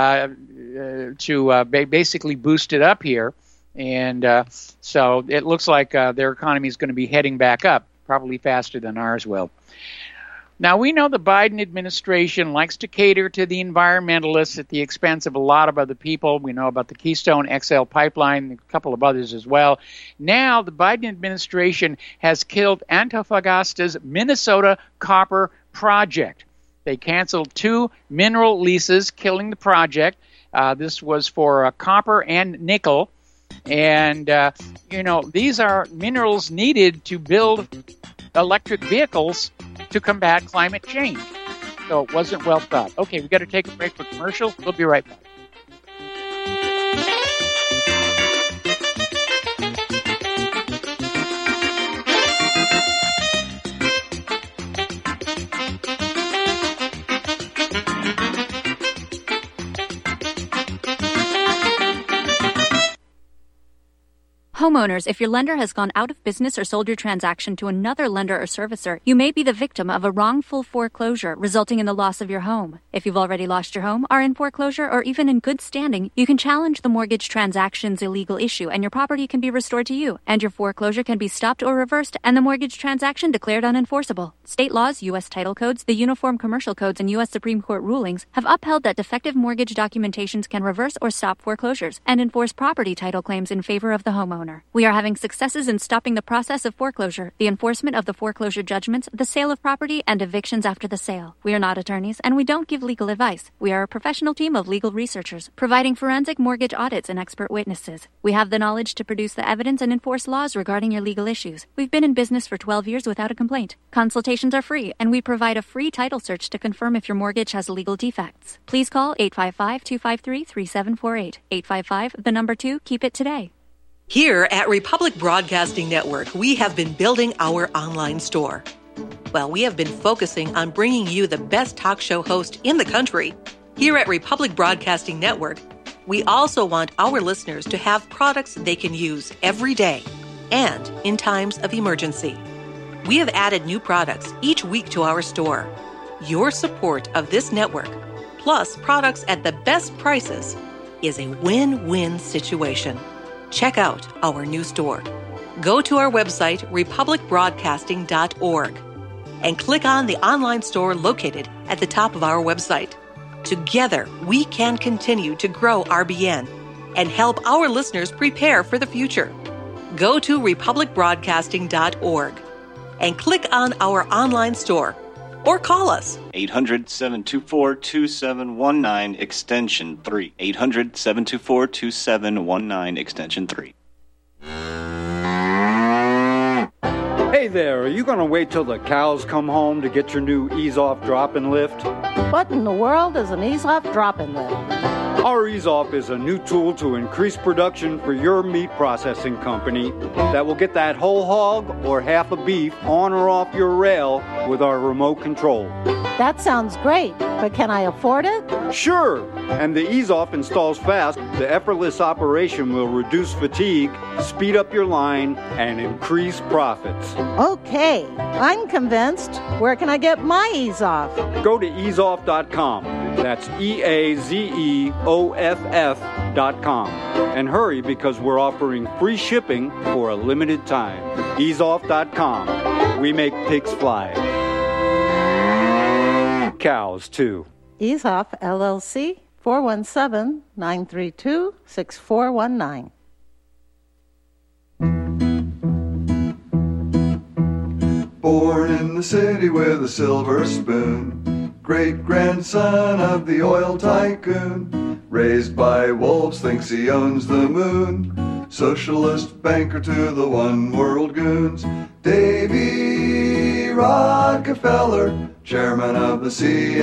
to basically boost it up here. And so it looks like their economy is going to be heading back up, probably faster than ours will. Now, we know the Biden administration likes to cater to the environmentalists at the expense of a lot of other people. We know about the Keystone XL pipeline, a couple of others as well. Now, the Biden administration has killed Antofagasta's Minnesota copper project. They canceled 2 mineral leases, killing the project. This was for copper and nickel. And, these are minerals needed to build electric vehicles to combat climate change. So it wasn't well thought. Okay, we've got to take a break for commercials. We'll be right back. Homeowners, if your lender has gone out of business or sold your transaction to another lender or servicer, you may be the victim of a wrongful foreclosure, resulting in the loss of your home. If you've already lost your home, are in foreclosure, or even in good standing, you can challenge the mortgage transaction's illegal issue, and your property can be restored to you, and your foreclosure can be stopped or reversed, and the mortgage transaction declared unenforceable. State laws, U.S. title codes, the Uniform Commercial Codes, and U.S. Supreme Court rulings have upheld that defective mortgage documentations can reverse or stop foreclosures and enforce property title claims in favor of the homeowner. We are having successes in stopping the process of foreclosure, the enforcement of the foreclosure judgments, the sale of property, and evictions after the sale. We are not attorneys, and we don't give legal advice. We are a professional team of legal researchers, providing forensic mortgage audits and expert witnesses. We have the knowledge to produce the evidence and enforce laws regarding your legal issues. We've been in business for 12 years without a complaint. Consultations are free, and we provide a free title search to confirm if your mortgage has legal defects. Please call 855-253-3748. 855, 2, keep it today. Here at Republic Broadcasting Network, we have been building our online store. Well, we have been focusing on bringing you the best talk show host in the country. Here at Republic Broadcasting Network, we also want our listeners to have products they can use every day and in times of emergency. We have added new products each week to our store. Your support of this network, plus products at the best prices, is a win-win situation. Check out our new store. Go to our website, republicbroadcasting.org, and click on the online store located at the top of our website. Together, we can continue to grow RBN and help our listeners prepare for the future. Go to republicbroadcasting.org and click on our online store or call us. 800-724-2719, extension 3. 800-724-2719, extension 3. Hey there, are you going to wait till the cows come home to get your new Ease-Off Drop-In Lift? What in the world is an Ease-Off Drop-In Lift? Our Ease-Off is a new tool to increase production for your meat processing company that will get that whole hog or half a beef on or off your rail with our remote control. That sounds great, but can I afford it? Sure, and the Ease-Off installs fast. The effortless operation will reduce fatigue, speed up your line, and increase profits. Okay, I'm convinced. Where can I get my Ease-Off? Go to easeoff.com. That's EAZEOFF.com. And hurry, because we're offering free shipping for a limited time. Easeoff.com. We make pigs fly. Cows, too. Ease-Off, LLC, 417-932-6419. Born in the city with a silver spoon, great-grandson of the oil tycoon, raised by wolves, thinks he owns the moon, socialist banker to the one-world goons, Davy Rockefeller, chairman of the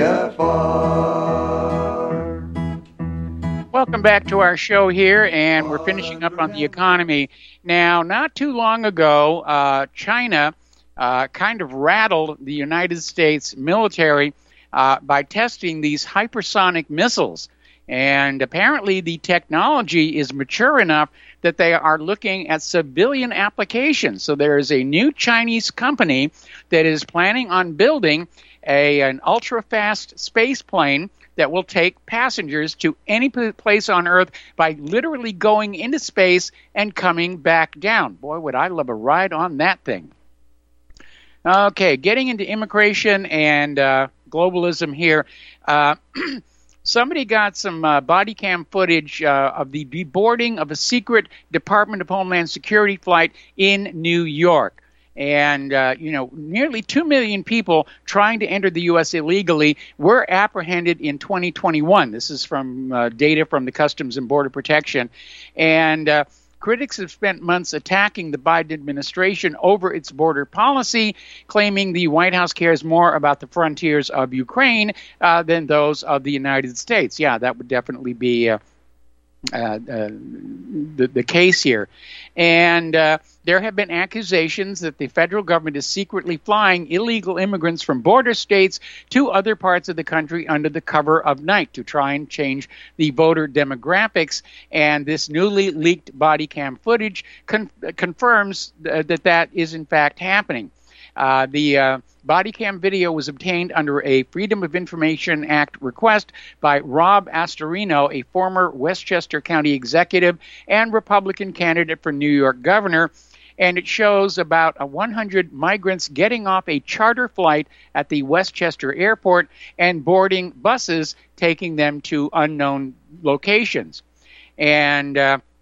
CFR. Welcome back to our show here, and we're finishing up on the economy. Now, not too long ago, China kind of rattled the United States military by testing these hypersonic missiles. And apparently the technology is mature enough that they are looking at civilian applications. So there is a new Chinese company that is planning on building an ultra-fast space plane that will take passengers to any place on Earth by literally going into space and coming back down. Boy, would I love a ride on that thing. Okay, getting into immigration and globalism here. Somebody got some body cam footage of the deboarding of a secret Department of Homeland Security flight in New York. And, nearly 2 million people trying to enter the U.S. illegally were apprehended in 2021. This is from data from the Customs and Border Protection. And critics have spent months attacking the Biden administration over its border policy, claiming the White House cares more about the frontiers of Ukraine than those of the United States. Yeah, that would definitely be the case here. And there have been accusations that the federal government is secretly flying illegal immigrants from border states to other parts of the country under the cover of night to try and change the voter demographics. And this newly leaked body cam footage confirms that is in fact happening. The body cam video was obtained under a Freedom of Information Act request by Rob Astorino, a former Westchester County executive and Republican candidate for New York governor. And it shows about 100 migrants getting off a charter flight at the Westchester airport and boarding buses taking them to unknown locations. And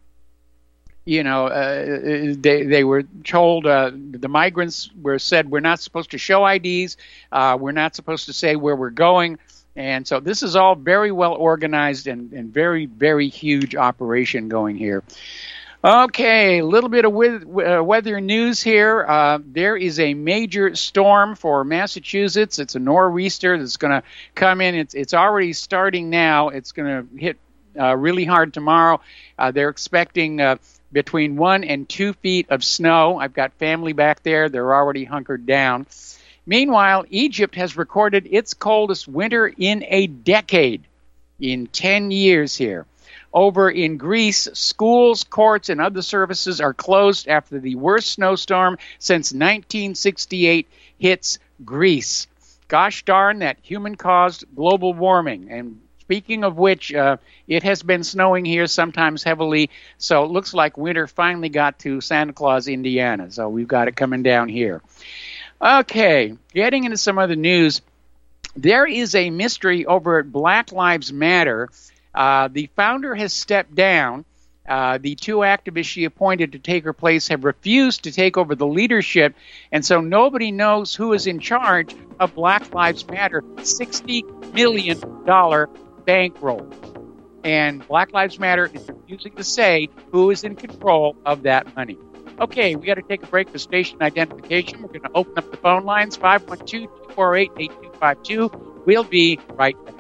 they were told, the migrants were said, we're not supposed to show IDs, we're not supposed to say where we're going. And so this is all very well organized and very, very huge operation going here. Okay, a little bit of weather news here. There is a major storm for Massachusetts. It's a nor'easter that's going to come in. It's already starting now. It's going to hit really hard tomorrow. They're expecting between 1 and 2 feet of snow. I've got family back there. They're already hunkered down. Meanwhile, Egypt has recorded its coldest winter in a decade, in 10 years here. Over in Greece, schools, courts, and other services are closed after the worst snowstorm since 1968 hits Greece. Gosh darn that human-caused global warming. And speaking of which, it has been snowing here, sometimes heavily, so it looks like winter finally got to Santa Claus, Indiana. So we've got it coming down here. Okay, getting into some other news. There is a mystery over at Black Lives Matter. The founder has stepped down. The two activists she appointed to take her place have refused to take over the leadership, and so nobody knows who is in charge of Black Lives Matter $60 million bankroll. And Black Lives Matter is refusing to say who is in control of that money. Okay, we got to take a break for station identification. We're going to open up the phone lines, 512-248-8252. We'll be right back.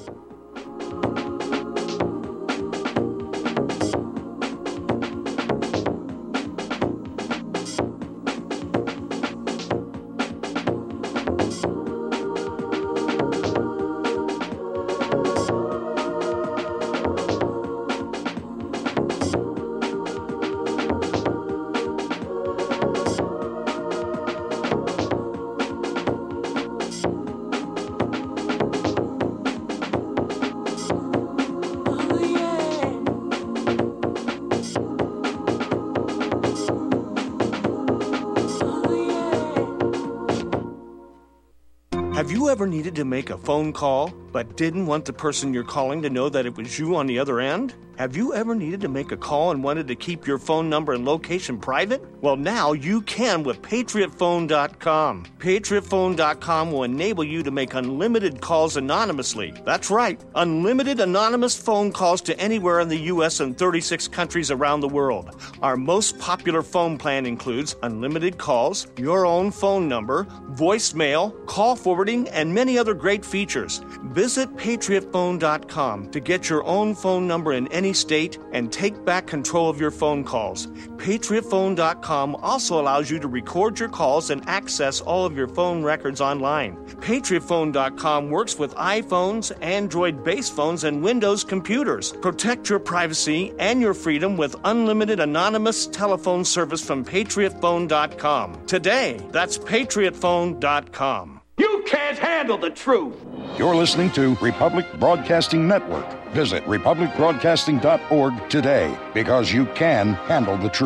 Have you ever needed to make a phone call but didn't want the person you're calling to know that it was you on the other end? Have you ever needed to make a call and wanted to keep your phone number and location private? Well, now you can with PatriotPhone.com. PatriotPhone.com will enable you to make unlimited calls anonymously. That's right, unlimited anonymous phone calls to anywhere in the U.S. and 36 countries around the world. Our most popular phone plan includes unlimited calls, your own phone number, voicemail, call forwarding, and many other great features. Visit PatriotPhone.com to get your own phone number in any state and take back control of your phone calls. PatriotPhone.com also allows you to record your calls and access all of your phone records online. PatriotPhone.com works with iPhones, Android-based phones, and Windows computers. Protect your privacy and your freedom with unlimited anonymous telephone service from PatriotPhone.com. Today, that's PatriotPhone.com. You You can't handle the truth. You're listening to Republic Broadcasting Network. Visit republicbroadcasting.org today, because you can handle the truth.